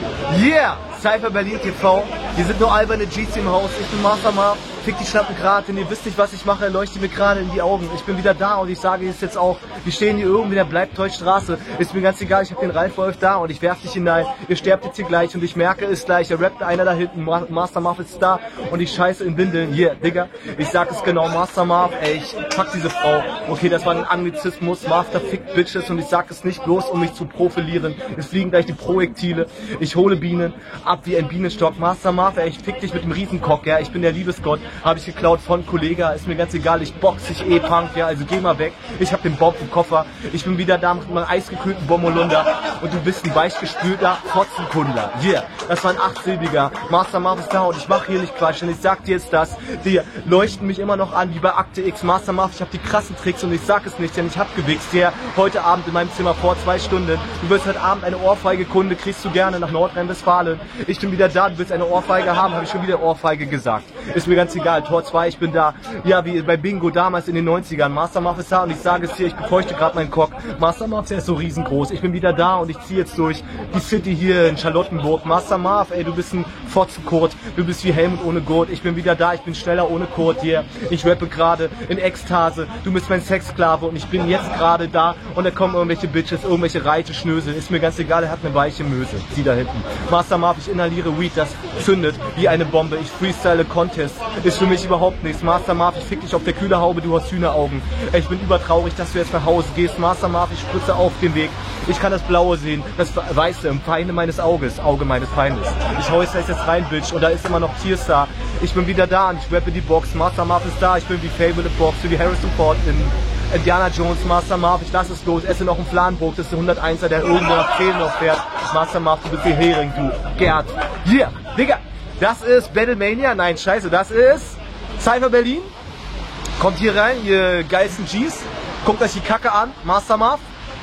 Yeah! Cypher Berlin TV. Hier sind nur alberne G's im Haus. Ich bin Master Marv. Fick die Schnappen gerade, denn ihr wisst nicht, was ich mache, leuchtet mir gerade in die Augen. Ich bin wieder da und ich sage es jetzt auch. Wir stehen hier irgendwie in der Bleibtreu-Straße. Ist mir ganz egal, ich habe den Ralf Wolf da und ich werf dich hinein. Ihr sterbt jetzt hier gleich und ich merke es gleich. Da rappt einer da hinten, Master Marv ist da und ich scheiße in Windeln. Yeah, Digga, ich sag es genau, Master Marv, ey, ich pack diese Frau. Okay, das war ein Anglizismus, Marv da fickt Bitches und ich sag es nicht bloß, um mich zu profilieren. Es fliegen gleich die Projektile. Ich hole Bienen ab wie ein Bienenstock. Master Marv, ey, ich fick dich mit dem Riesenkock, ja, ich bin der Liebesgott. Habe ich geklaut von Kollega, ist mir ganz egal, ich box dich Punk, ja, also geh mal weg. Ich hab den Bob im Koffer, ich bin wieder da mit meinem eisgekühlten Bommelunder und du bist ein weichgespülter Fotzenkundler. Yeah, das war ein 8-silbiger. Master Marv ist da und ich mach hier nicht Quatsch und ich sag dir jetzt das, die leuchten mich immer noch an wie bei Akte X. Master Marv, ich hab die krassen Tricks und ich sag es nicht, denn ich hab gewichst. Ja, heute Abend in meinem Zimmer vor 2 Stunden. Du wirst heute Abend eine Ohrfeige, Kunde, kriegst du gerne nach Nordrhein-Westfalen. Ich bin wieder da, du willst eine Ohrfeige haben, habe ich schon wieder Ohrfeige gesagt. Ist mir ganz egal, Tor 2, ich bin da. Ja, wie bei Bingo damals in den 90ern. Master Marv ist da und ich sage es dir, ich befeuchte gerade meinen Cock. Master Marv, der ist so riesengroß. Ich bin wieder da und ich ziehe jetzt durch die City hier in Charlottenburg. Master Marv, ey, du bist ein Fotzenkurt. Du bist wie Helmut ohne Gurt. Ich bin wieder da, ich bin schneller ohne Kurt. Yeah. Ich rappe gerade in Ekstase. Du bist mein Sexsklave und ich bin jetzt gerade da und da kommen irgendwelche Bitches, irgendwelche reiche Schnösel. Ist mir ganz egal, er hat eine weiche Möse. Sieh da hinten. Master Marv, ich inhaliere Weed, das zündet wie eine Bombe. Ich freestyle Contest. Ist für mich überhaupt nichts. Master Marv, ich fick dich auf der Kühlerhaube, du hast Hühneraugen. Ich bin übertraurig, dass du jetzt nach Hause gehst. Master Marv, ich spritze auf den Weg. Ich kann das Blaue sehen, das Weiße im Feinde meines Auges, Auge meines Feindes. Ich hau jetzt rein, Bitch, und da ist immer noch Tierstar. Ich bin wieder da und ich rappe die Box. Master Marv ist da, ich bin wie Fable the Box, wie Harrison Ford in Indiana Jones. Master Marv, ich lass es los, esse noch einen Fladenbrot, das ist der 101er, der irgendwo nach 10 noch fährt. Master Marv, du bist wie Hering, du Gerd. Yeah, Digga, das ist Battlemania, nein, scheiße, das ist Cypher Berlin. Kommt hier rein, ihr geilsten Gs. Guckt euch die Kacke an, Master Marv.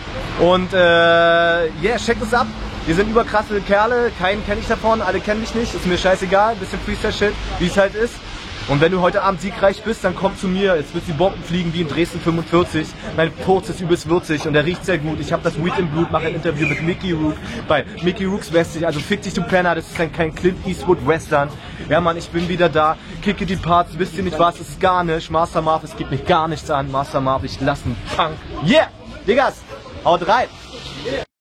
Und yeah, checkt es ab. Wir sind überkrasse Kerle, keinen kenne ich davon, alle kennen mich nicht, ist mir scheißegal, bisschen Freestyle-Shit, wie es halt ist. Und wenn du heute Abend siegreich bist, dann komm zu mir, jetzt wird die Bomben fliegen wie in Dresden 45. Mein Furz ist übelst würzig und der riecht sehr gut. Ich habe das Weed im Blut, mache ein Interview mit Mickey Rook bei Mickey Rooks Westig, also fick dich du Penner, das ist dann kein Clint Eastwood Western. Ja Mann, ich bin wieder da, kicke die Parts, wisst ihr nicht was, es ist gar nicht. Master Marv, es geht mich gar nichts an, Master Marv, ich lass einen Punk. Yeah, Diggas, haut rein!